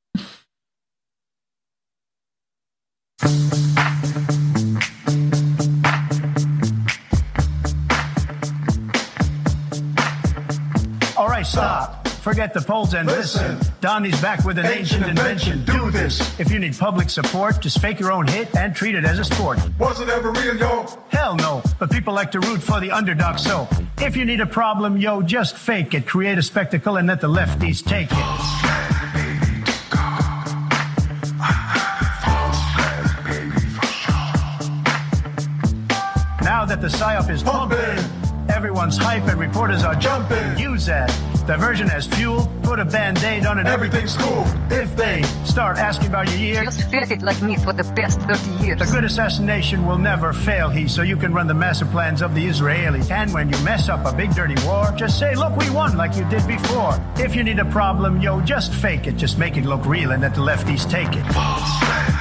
All right, stop. Forget the polls and listen. Donnie's back with an ancient invention. Do this. If you need public support, just fake your own hit and treat it as a sport. Was it ever real, yo? Hell no. But people like to root for the underdog, so if you need a problem, yo, just fake it. Create a spectacle and let the lefties take it. Now that the psyop is pumping, everyone's hype and reporters are jumping. Use that diversion as fuel. Put a band-aid on it. Everything's cool. If they start asking about your year, just fake it like me for the past 30 years. A good assassination will never fail, so you can run the master plans of the Israelis. And when you mess up a big dirty war, just say, look, we won like you did before. If you need a problem, yo, just fake it. Just make it look real and let the lefties take it.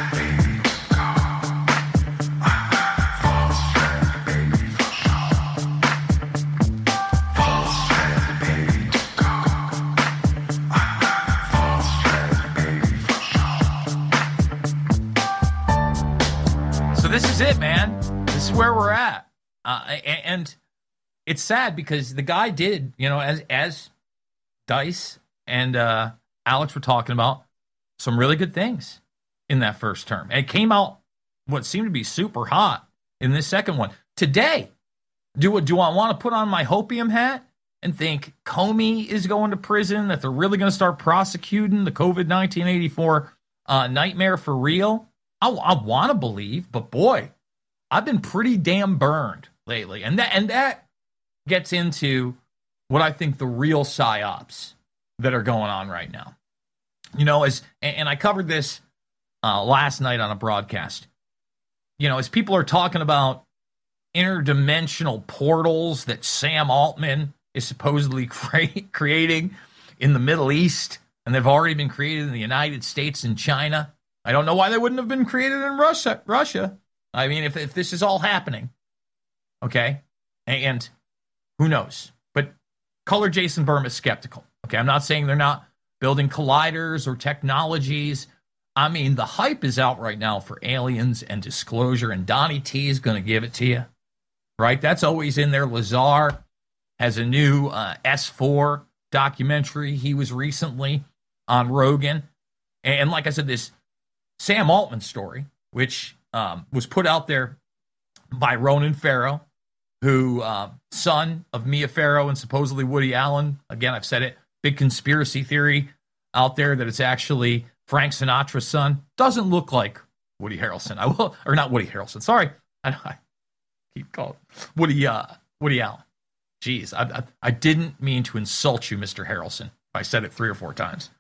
This is it, man. This is where we're at. And it's sad because the guy did, as Dice and Alex were talking about, some really good things in that first term. And it came out what seemed to be super hot in this second one. Today, do I want to put on my hopium hat and think Comey is going to prison, that they're really going to start prosecuting the COVID-19 84 nightmare for real? I want to believe, but boy, I've been pretty damn burned lately. And that gets into what I think the real psyops that are going on right now. And I covered this last night on a broadcast. As people are talking about interdimensional portals that Sam Altman is supposedly creating in the Middle East, and they've already been created in the United States and China. I don't know why they wouldn't have been created in Russia. I mean, if this is all happening, okay, and who knows? But Color Jason Berm is skeptical. Okay, I'm not saying they're not building colliders or technologies. I mean, the hype is out right now for aliens and disclosure, and Donnie T is going to give it to you, right? That's always in there. Lazar has a new S4 documentary. He was recently on Rogan, and like I said, this Sam Altman story, which was put out there by Ronan Farrow, who son of Mia Farrow and supposedly Woody Allen. Again, I've said it, big conspiracy theory out there that it's actually Frank Sinatra's son. Doesn't look like Woody Harrelson. Not Woody Harrelson. Sorry, I keep calling Woody Allen. Jeez, I didn't mean to insult you, Mr. Harrelson. I said it 3 or 4 times.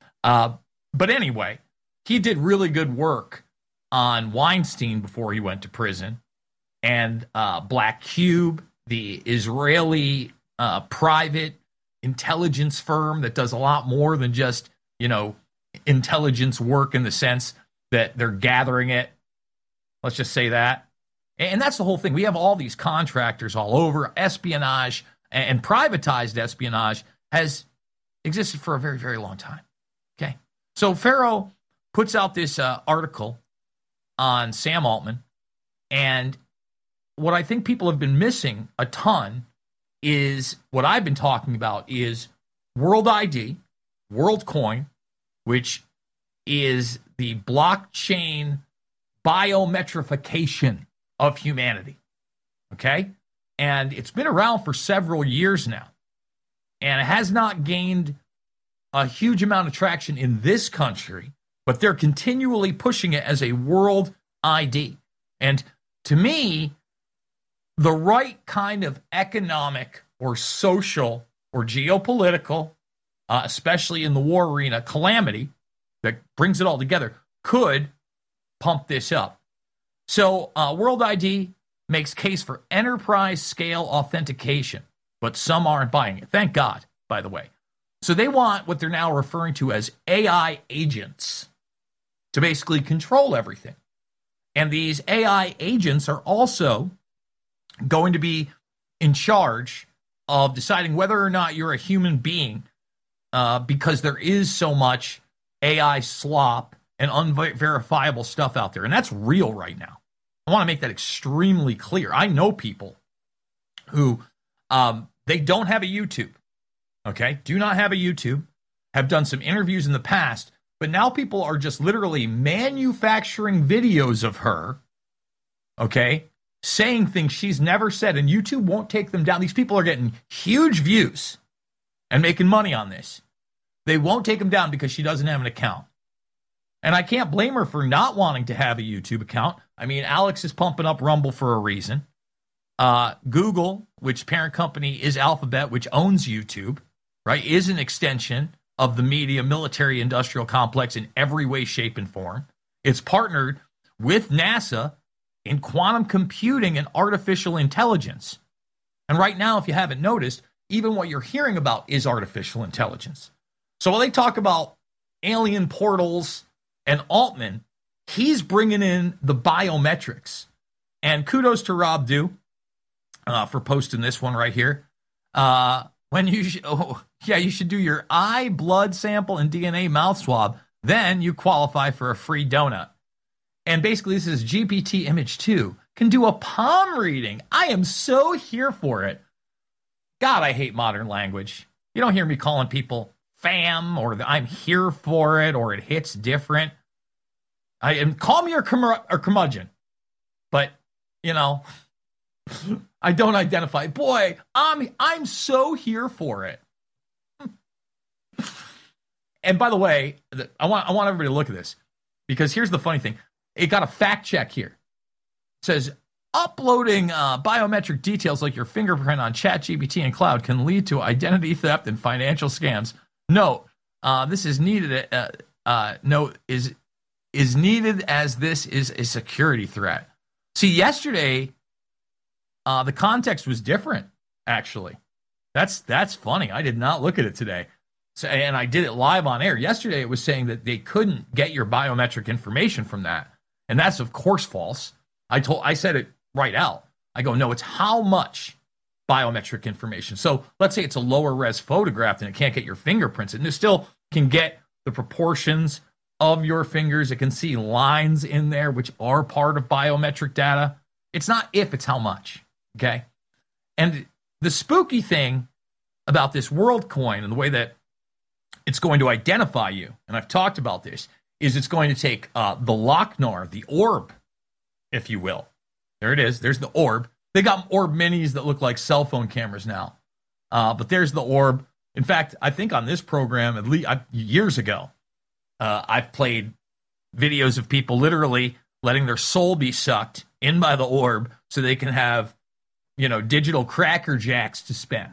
But anyway, he did really good work on Weinstein before he went to prison, and Black Cube, the Israeli private intelligence firm that does a lot more than just, intelligence work in the sense that they're gathering it. Let's just say that. And that's the whole thing. We have all these contractors all over. Espionage and privatized espionage has existed for a very, very long time. Okay. So Farrow puts out this article on Sam Altman, and what I think people have been missing a ton is what I've been talking about is World ID, WorldCoin, which is the blockchain biometrification of humanity. Okay? And it's been around for several years now, and it has not gained a huge amount of traction in this country but they're continually pushing it as a world ID. And to me, the right kind of economic or social or geopolitical, especially in the war arena, calamity that brings it all together could pump this up. So World ID makes case for enterprise scale authentication, but some aren't buying it. Thank God, by the way. So they want what they're now referring to as AI agents to basically control everything. And these AI agents are also going to be in charge of deciding whether or not you're a human being, because there is so much AI slop and unverifiable stuff out there. And that's real right now. I want to make that extremely clear. I know people who they don't have a YouTube, okay? Do not have a YouTube, have done some interviews in the past, but now people are just literally manufacturing videos of her, okay, saying things she's never said, and YouTube won't take them down. These people are getting huge views and making money on this. They won't take them down because she doesn't have an account. And I can't blame her for not wanting to have a YouTube account. I mean, Alex is pumping up Rumble for a reason. Google, which parent company is Alphabet, which owns YouTube, right, is an extension of the media military industrial complex in every way, shape, and form. It's partnered with NASA in quantum computing and artificial intelligence. And right now, if you haven't noticed, even what you're hearing about is artificial intelligence. So while they talk about alien portals and Altman, he's bringing in the biometrics. And kudos to Rob Dew for posting this one right here. When you you should do your eye, blood sample, and DNA mouth swab. Then you qualify for a free donut. And basically, this is GPT Image 2. Can do a palm reading. I am so here for it. God, I hate modern language. You don't hear me calling people fam or I'm here for it or it hits different. Call me a curmudgeon. But, you know, I don't identify. Boy, I'm so here for it. And by the way, I want everybody to look at this, because here's the funny thing. It got a fact check here. It says, uploading biometric details like your fingerprint on ChatGPT and cloud can lead to identity theft and financial scams. Note, this is needed. Is needed as this is a security threat. See, yesterday, the context was different. Actually, that's funny. I did not look at it today. So, and I did it live on air. Yesterday, it was saying that they couldn't get your biometric information from that. And that's, of course, false. I said it right out. I go, no, it's how much biometric information. So let's say it's a lower res photograph and it can't get your fingerprints. And it still can get the proportions of your fingers. It can see lines in there, which are part of biometric data. It's not if, it's how much. Okay. And the spooky thing about this WorldCoin and the way that it's going to identify you, and I've talked about this, is it's going to take the Lochnar, the orb, if you will. There it is. There's the orb. They got orb minis that look like cell phone cameras now. But there's the orb. In fact, I think on this program, at least years ago, I've played videos of people literally letting their soul be sucked in by the orb so they can have, digital Cracker Jacks to spend.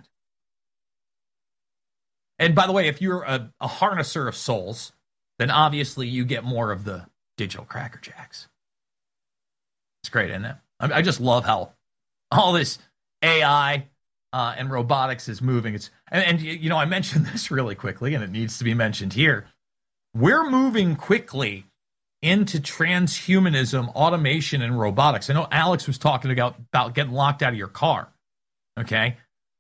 And by the way, if you're a harnesser of souls, then obviously you get more of the digital Cracker Jacks. It's great, isn't it? I just love how all this AI and robotics is moving. And I mentioned this really quickly, and it needs to be mentioned here. We're moving quickly into transhumanism, automation, and robotics. I know Alex was talking about getting locked out of your car. Okay?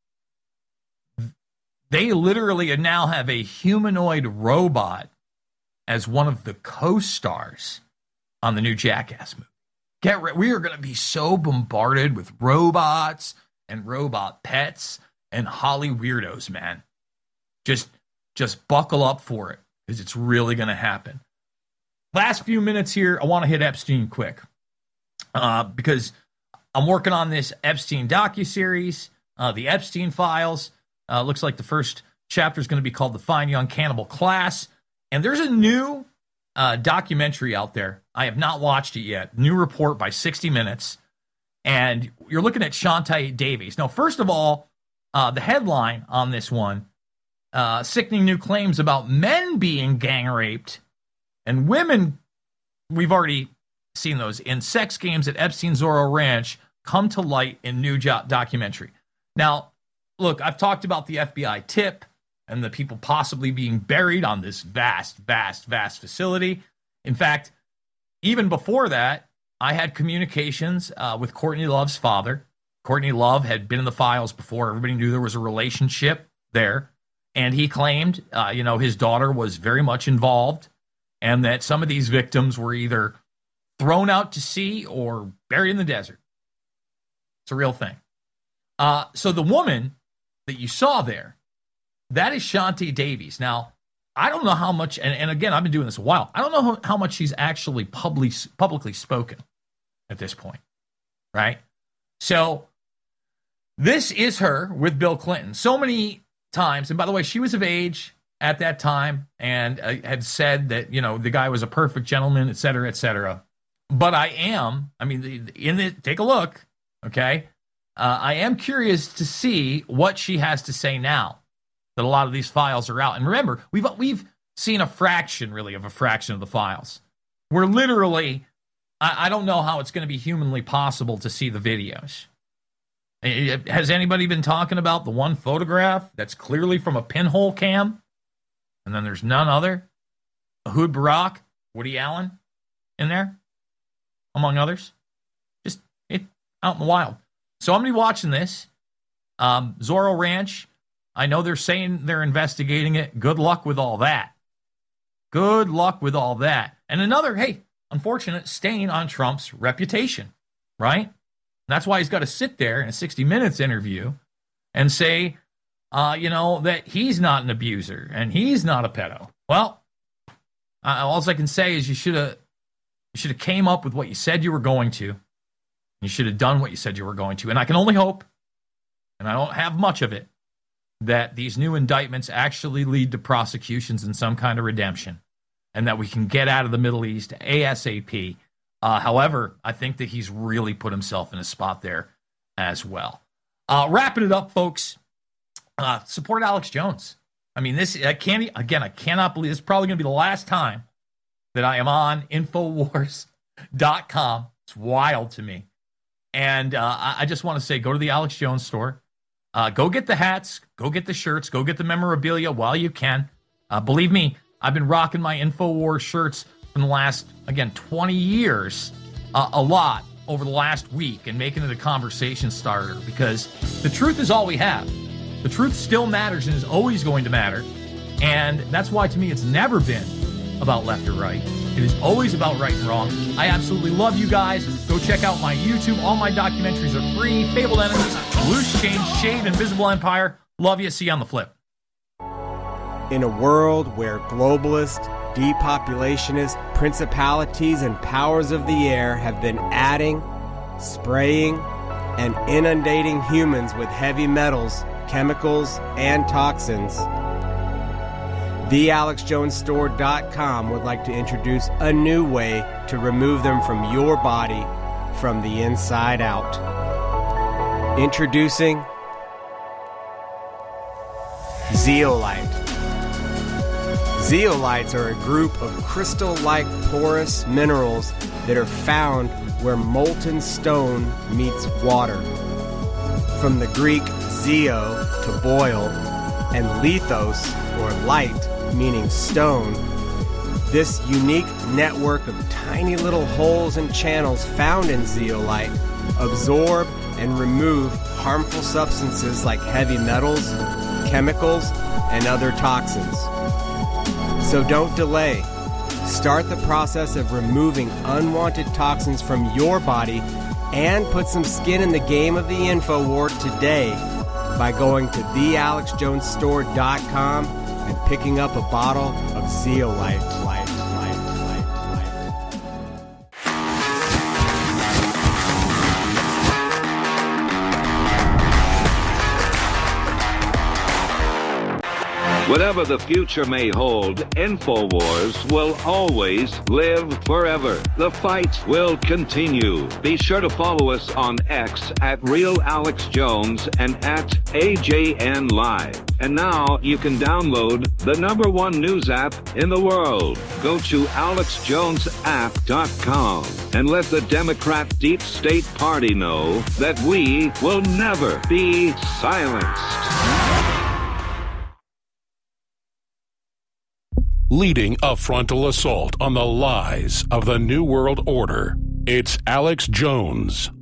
They literally now have a humanoid robot as one of the co-stars on the new Jackass movie. We are going to be so bombarded with robots and robot pets and Holly weirdos, man. Just buckle up for it, because it's really going to happen. Last few minutes here, I want to hit Epstein quick, because I'm working on this Epstein docuseries, the Epstein Files. Looks like the first chapter is going to be called The Fine Young Cannibal Class. And there's a new documentary out there. I have not watched it yet. New report by 60 Minutes. And you're looking at Shantae Davies. Now, first of all, the headline on this one, sickening new claims about men being gang raped and women, we've already seen those, in sex games at Epstein Zorro Ranch come to light in new documentary. Now, look, I've talked about the FBI tip and the people possibly being buried on this vast facility. In fact, even before that, I had communications with Courtney Love's father. Courtney Love had been in the files before. Everybody knew there was a relationship there. And he claimed, his daughter was very much involved and that some of these victims were either thrown out to sea or buried in the desert. It's a real thing. So the woman that you saw there, that is Shantae Davies. Now, I don't know how much, and again, I've been doing this a while. I don't know how much she's actually publicly spoken at this point, right? So this is her with Bill Clinton. So many times, and by the way, she was of age at that time and had said that, the guy was a perfect gentleman, et cetera, et cetera. But take a look, okay? I am curious to see what she has to say now that a lot of these files are out. And remember, we've seen a fraction of the files. We're literally, I don't know how it's going to be humanly possible to see the videos. Has anybody been talking about the one photograph that's clearly from a pinhole cam? And then there's none other? Ehud Barak, Woody Allen in there, among others. Just out in the wild. So I'm going to be watching this. Zorro Ranch, I know they're saying they're investigating it. Good luck with all that. Good luck with all that. And another, unfortunate stain on Trump's reputation, right? And that's why he's got to sit there in a 60 Minutes interview and say, that he's not an abuser and he's not a pedo. Well, all I can say is you should have came up with what you said you were going to. You should have done what you said you were going to. And I can only hope, and I don't have much of it, that these new indictments actually lead to prosecutions and some kind of redemption, and that we can get out of the Middle East ASAP. However, I think that he's really put himself in a spot there as well. Wrapping it up, folks. Support Alex Jones. I cannot believe this is probably going to be the last time that I am on Infowars.com. It's wild to me. And I just want to say, go to the Alex Jones store. Go get the hats. Go get the shirts. Go get the memorabilia while you can. Believe me, I've been rocking my Infowars shirts from the last, 20 years, a lot over the last week, and making it a conversation starter, because the truth is all we have. The truth still matters and is always going to matter. And that's why, to me, it's never been about left or right. It is always about right and wrong. I absolutely love you guys. Go check out my YouTube. All my documentaries are free. Fabled Enemies, Loose Change, Shade, Invisible Empire. Love you. See you on the flip. In a world where globalists, depopulationists, principalities, and powers of the air have been adding, spraying, and inundating humans with heavy metals, chemicals, and toxins, TheAlexJonesStore.com would like to introduce a new way to remove them from your body from the inside out. Introducing Zeolite. Zeolites are a group of crystal-like porous minerals that are found where molten stone meets water. From the Greek zeo, to boil, and lithos, or light, meaning stone, this unique network of tiny little holes and channels found in zeolite absorb and remove harmful substances like heavy metals, chemicals, and other toxins. So don't delay. Start the process of removing unwanted toxins from your body and put some skin in the game of the InfoWar today by going to TheAlexJonesStore.com and picking up a bottle of Zeolite. Whatever the future may hold, InfoWars will always live forever. The fight will continue. Be sure to follow us on X at Real Alex Jones and at AJN Live. And now you can download the #1 news app in the world. Go to AlexJonesApp.com and let the Democrat Deep State Party know that we will never be silenced. Leading a frontal assault on the lies of the New World Order, it's Alex Jones.